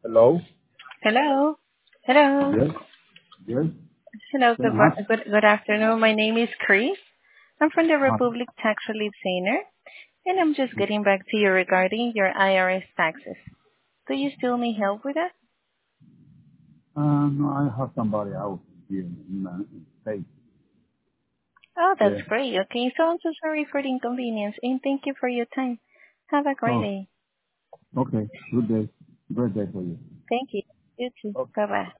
Hello? Hello. Hello. Yes, yes. Hello. Can I ask? Good afternoon. My name is Chris. I'm from the Uh, Republic Tax Relief Center, and I'm just getting back to you regarding your IRS taxes. Do you still need help with that? no, I have somebody else here in the States. Oh, that's Yeah. great. Okay, so I'm so sorry for the inconvenience, and thank you for your time. Have a great Oh, day. okay. Good day. Great day for you. Thank you. You too. Okay. Bye-bye.